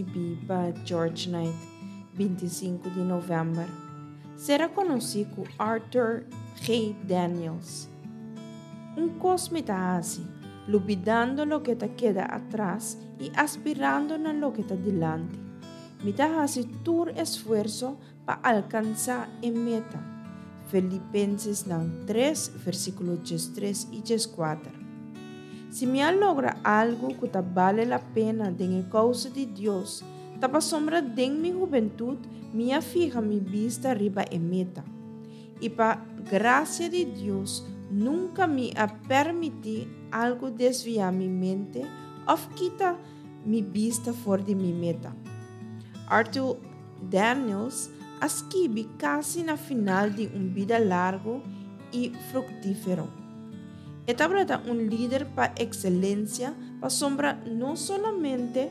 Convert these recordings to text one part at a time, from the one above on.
recebi para George Knight, 25 de novembro, será conocido como Arthur G. Daniels. Un cosmita así, olvidando lo que te queda atrás y aspirando a lo que está delante. Mita hace tu esfuerzo para alcanzar en meta. Filipenses 3, versículos 3 y 4. Si me logra algo que te vale la pena en la causa de Dios, tapa sombra de mi juventud, me fija mi vista arriba en meta. Y para gracia de Dios, nunca me ha permitido algo desviar mi mente o quitar mi vista fuera de mi meta. Arthur Daniels escribe casi na final de vida largo y fructífero. Esta verdad un líder para excelencia, para sombra no solamente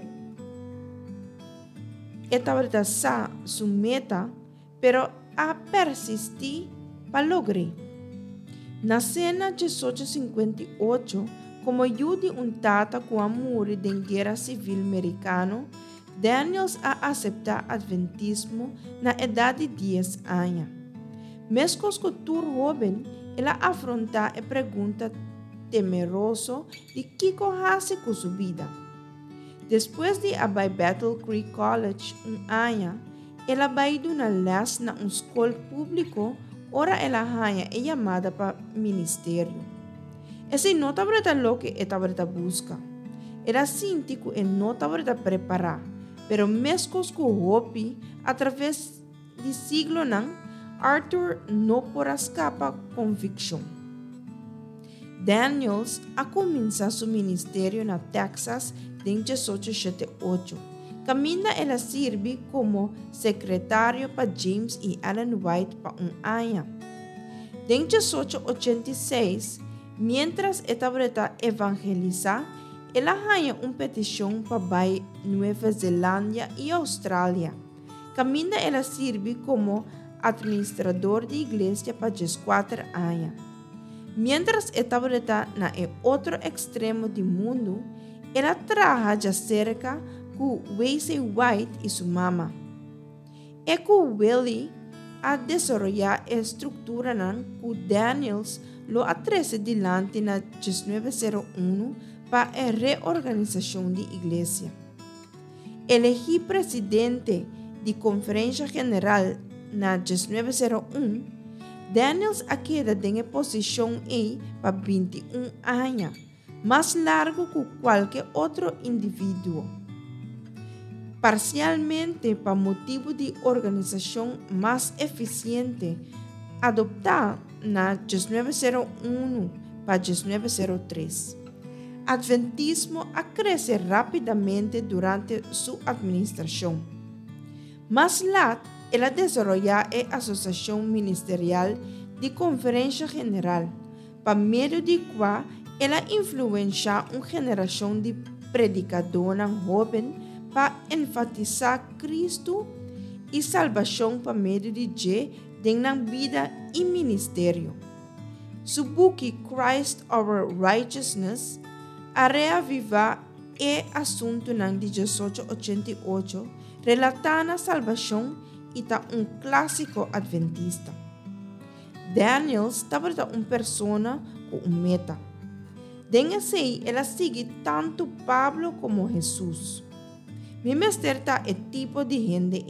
esta verdad su meta, pero a persistir para lograr. Nació en 1858 como hijo de un tata que murió en la guerra civil americana. Daniels ha aceptado adventismo na edad de 10 años. Mesmo que tu joven, él afronta a pregunta temeroso de qué hace con su vida. Después de abai Battle Creek College año, él ha ido una las na un escola público, ora él ha llamada para ministerio. Ese no está verdad lo que esta verdad busca. Era síntico y no está verdad preparar. Pero mesmo que hopi, a través de siglo Arthur no podrá escapar convicción. Daniels ha comenzado su ministerio en Texas en 1878. Camina él sirve como secretario para James y Ellen White para un año. En 1886, mientras esta evangeliza, él ha una petición para Nueva Zelanda y Australia. Camina él sirve como administrador de iglesia para 4 años. Mientras estaba en el otro extremo del mundo, él trabaja ya cerca con Wesley White y su mamá. Y con Willie a desarrollar estructura que Daniels lo atrece delante en 1901 para la reorganización de iglesia. Elegí presidente de conferencia general en 1901, Daniels queda en la posición para 21 años, más largo que cualquier otro individuo. Parcialmente para motivo de organización más eficiente, adoptada en 1901 para 1903. Adventismo crece rápidamente durante su administración. Más tarde, él desarrolló la Asociación Ministerial de Conferencia General, por medio de cual él influenció una generación de predicadores jóvenes para enfatizar Cristo y salvación por medio de la vida y ministerio. Su buque Christ Our Righteousness a reavivar el asunto en 1888, relatando la salvación y está un clásico adventista. Daniels estaba una persona con una meta. En ese, él sigue tanto Pablo como Jesús. Mi mester está el tipo de gente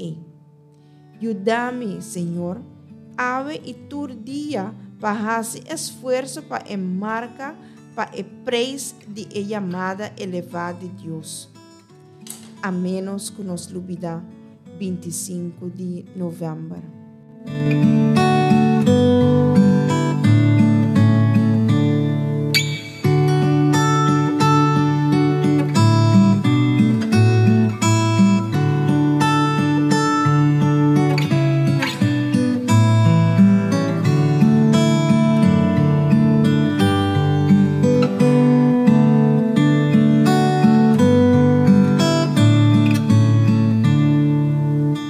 Ayúdame, Señor, ave y tu día para hacer esfuerzo para enmarcar para el precio de la llamada elevada de Dios. A menos que nos olvida 25 de novembro.